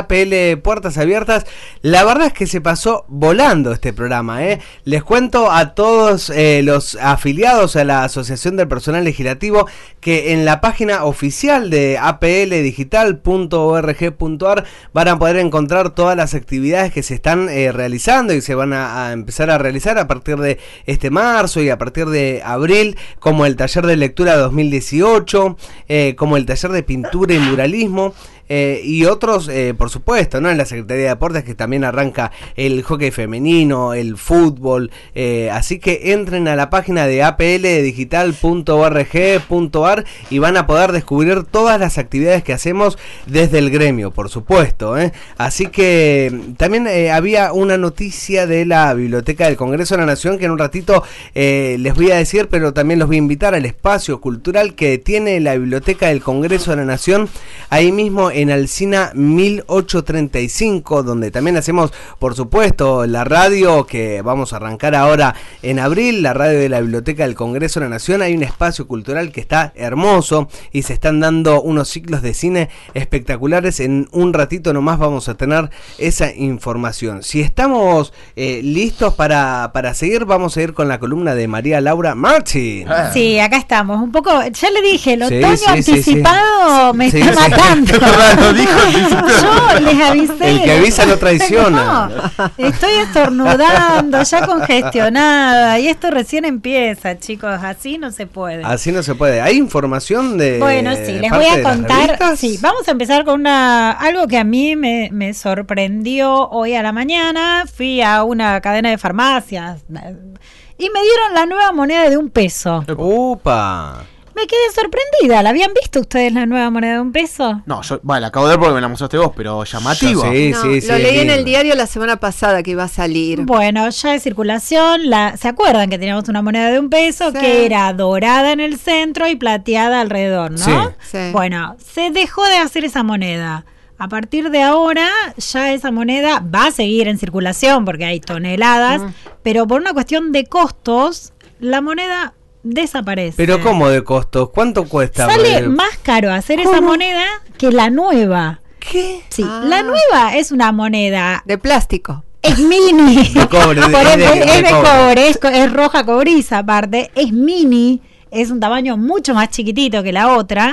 APL Puertas Abiertas. La verdad es que se pasó volando este programa, Les cuento a todos los afiliados a la Asociación del Personal Legislativo que en la página oficial de apldigital.org.ar van a poder encontrar todas las actividades que se están realizando y se van a empezar a realizar a partir de este marzo y a partir de abril, como el taller de lectura 2018, como el taller de pintura y muralismo, y otros, por supuesto, ¿no? En la Secretaría de Deportes, que también arranca el hockey femenino, el fútbol, así que entren a la página de apldigital.org.ar y van a poder descubrir todas las actividades que hacemos desde el gremio, por supuesto, Así que también había una noticia de la Biblioteca del Congreso de la Nación que en un ratito les voy a decir, pero también los voy a invitar al espacio cultural que tiene la Biblioteca del Congreso de la Nación, ahí mismo en Alsina 1835, donde también hacemos, por supuesto, la radio que vamos a arrancar ahora en abril, la radio de la Biblioteca del Congreso de la Nación. Hay un espacio cultural que está hermoso y se están dando unos ciclos de cine espectaculares. En un ratito nomás vamos a tener esa información. Si estamos listos para seguir, vamos a ir con la columna de María Laura Martín. Sí, acá estamos. Un poco, ya le dije, el otoño anticipado me está matando. Lo dijo, yo les avisé. El que avisa no traiciona. No, estoy estornudando, ya congestionada, y esto recién empieza, chicos, así no se puede. Así no se puede. ¿Hay información de? Bueno, sí, les voy a contar. Sí, vamos a empezar con algo que a mí me sorprendió hoy a la mañana. Fui a una cadena de farmacias y me dieron la nueva moneda de $1. ¡Upa! Me quedé sorprendida. ¿La habían visto ustedes la nueva moneda de $1? No, yo la acabo de ver porque me la mostraste vos, pero llamativo. Sí, no, sí, lo leí en el diario la semana pasada que iba a salir. Bueno, ya de circulación. ¿Se acuerdan que teníamos una moneda de $1 Sí. que era dorada en el centro y plateada alrededor, ¿no? Sí. Sí. Bueno, se dejó de hacer esa moneda. A partir de ahora ya esa moneda va a seguir en circulación porque hay toneladas, pero por una cuestión de costos, la moneda desaparece. ¿Pero cómo de costos? ¿Cuánto cuesta? Sale más caro hacer esa moneda que la nueva. ¿Qué? Sí, la nueva es una moneda, De plástico. es mini. De cobre, Por de cobre, es roja cobriza aparte, es mini. Es un tamaño mucho más chiquitito que la otra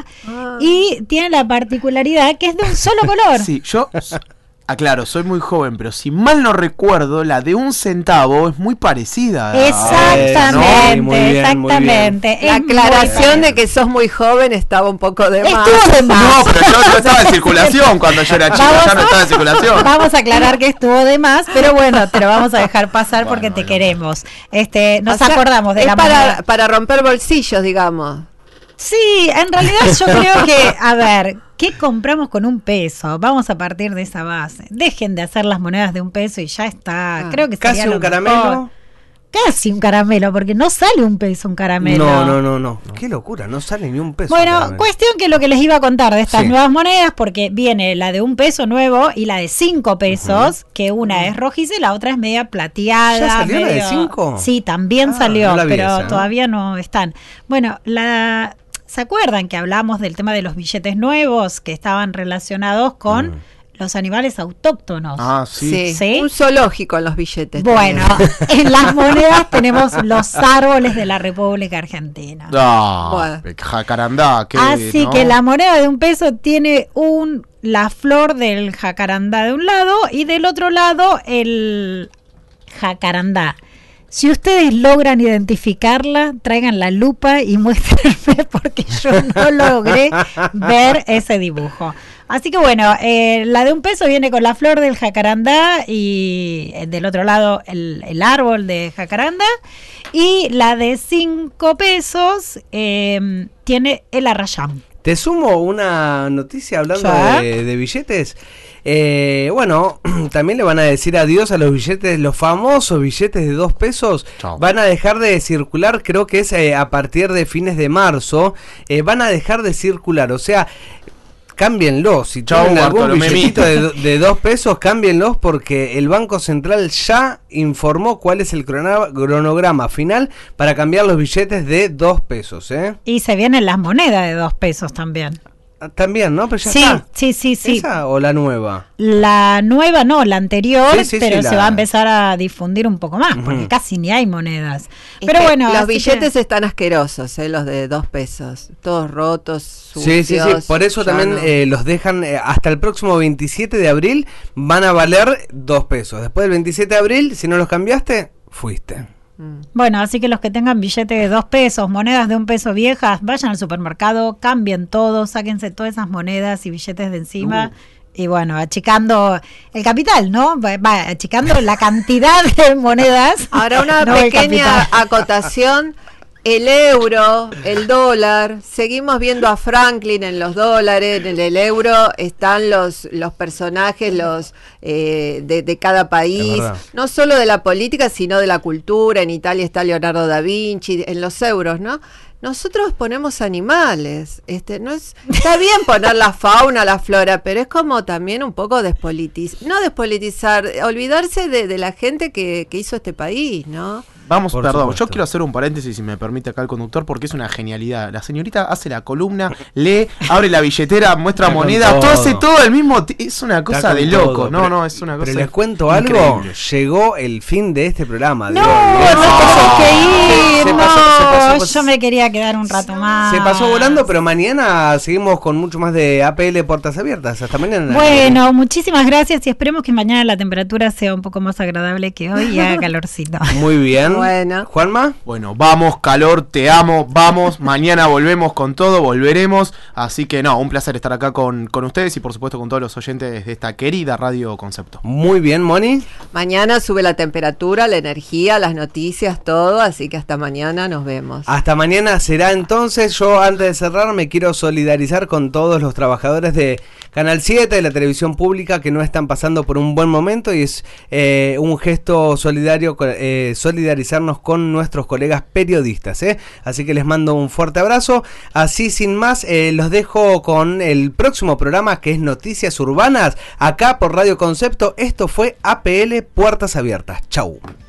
y tiene la particularidad que es de un solo color. Sí, yo aclaro, soy muy joven, pero si mal no recuerdo, la de $1 es muy parecida. Exactamente, ¿no? Muy bien, exactamente. La aclaración de que sos muy joven estaba un poco de más. Estuvo de más. No, pero yo estaba en circulación cuando yo era chico, ya no estaba en circulación. Vamos a aclarar que estuvo de más, pero bueno, te lo vamos a dejar pasar porque te queremos. Nos O sea, acordamos de es la moneda. para romper bolsillos, digamos. Sí, en realidad yo creo que, a ver, ¿qué compramos con $1? Vamos a partir de esa base. Dejen de hacer las monedas de $1 y ya está. Creo que ¿Casi sería un lo caramelo? mejor. Casi un caramelo, porque no sale $1 un caramelo. No. Qué locura, no sale ni $1. Bueno, caramelo. cuestión que lo que les iba a contar de estas Sí. nuevas monedas, porque viene la de $1 nuevo y la de $5, que una es rojiza y la otra es media plateada. ¿Ya salió la de medio- 5? Sí, también salió, no la vi pero esa, ¿eh? todavía no están. Bueno, ¿se acuerdan que hablamos del tema de los billetes nuevos que estaban relacionados con los animales autóctonos? Ah, sí. ¿Sí? Un zoológico en los billetes. Bueno, en las monedas tenemos los árboles de la República Argentina. Ah, jacarandá. Así ¿no? que la moneda de $1 tiene la flor del jacarandá de un lado y del otro lado el jacarandá. Si ustedes logran identificarla, traigan la lupa y muéstrenme porque yo no logré ver ese dibujo. Así que bueno, la de $1 viene con la flor del jacarandá y del otro lado el árbol de jacarandá. Y la de $5 tiene el arrayán. Te sumo una noticia hablando de billetes. Bueno, también le van a decir adiós a los billetes, los famosos billetes de $2. Chau. Van a dejar de circular, creo que es a partir de fines de marzo. Van a dejar de circular, o sea, cámbienlos. Si Chau, tienen algún Bartolomé billetito de $2, cámbienlos porque el Banco Central ya informó cuál es el cronograma final para cambiar los billetes de $2, ¿eh? Y se vienen las monedas de $2 también. También, ¿no? Pero ya Sí, está. sí. ¿Esa o la nueva? La nueva no, la anterior, Sí, pero la- se va a empezar a difundir un poco más, porque casi ni hay monedas. Es Pero que bueno, los así billetes que- están asquerosos, los de 2 pesos, todos rotos, Sí, sucios. por eso ya también no. los dejan hasta el próximo 27 de abril, van a valer 2 pesos. Después del 27 de abril, si no los cambiaste, fuiste. Bueno, así que los que tengan billetes de 2 pesos, monedas de 1 peso viejas, vayan al supermercado, cambien todo, sáquense todas esas monedas y billetes de encima. Y bueno, achicando el capital, ¿no? Va achicando la cantidad de monedas. Ahora una no el pequeña capital. acotación. El euro, el dólar, seguimos viendo a Franklin en los dólares, en el euro están los personajes de cada Es verdad. verdad. No solo de la política, sino de la cultura. En Italia está Leonardo da Vinci, en los euros, ¿no? Nosotros ponemos animales, no es, está bien poner la fauna, la flora, pero es como también un poco despolitizar, olvidarse de la gente que hizo este país, ¿no? Vamos, Por perdón, supuesto. yo quiero hacer un paréntesis, si me permite acá el conductor, porque es una genialidad. La señorita hace la columna, lee, abre la billetera, muestra Está con moneda, todo. todo hace todo al mismo es una cosa Está de con loco. todo, No, pero- no, es una cosa Pero les cuento algo, increíble. llegó el fin de este programa. No, Dios, no tenés que ir, Se no, pasó, yo me quería quedar un rato más. Se pasó volando, pero mañana seguimos con mucho más de APL Puertas Abiertas. Hasta mañana. Bueno, muchísimas gracias y esperemos que mañana la temperatura sea un poco más agradable que hoy y haga calorcito. Muy bien. Bueno. Juanma. Bueno, vamos, calor, te amo, vamos, mañana volvemos con todo, volveremos, así que no, un placer estar acá con ustedes y por supuesto con todos los oyentes de esta querida Radio Concepto. Muy bien, Moni. Mañana sube la temperatura, la energía, las noticias, todo, así que hasta mañana nos vemos. Hasta mañana será entonces. Yo antes de cerrar me quiero solidarizar con todos los trabajadores de Canal 7, de la televisión pública, que no están pasando por un buen momento y es un gesto solidario solidarizarnos con nuestros colegas periodistas. Así que les mando un fuerte abrazo. Así sin más, los dejo con el próximo programa que es Noticias Urbanas, acá por Radio Concepto. Esto fue APL Puertas Abiertas. Chau.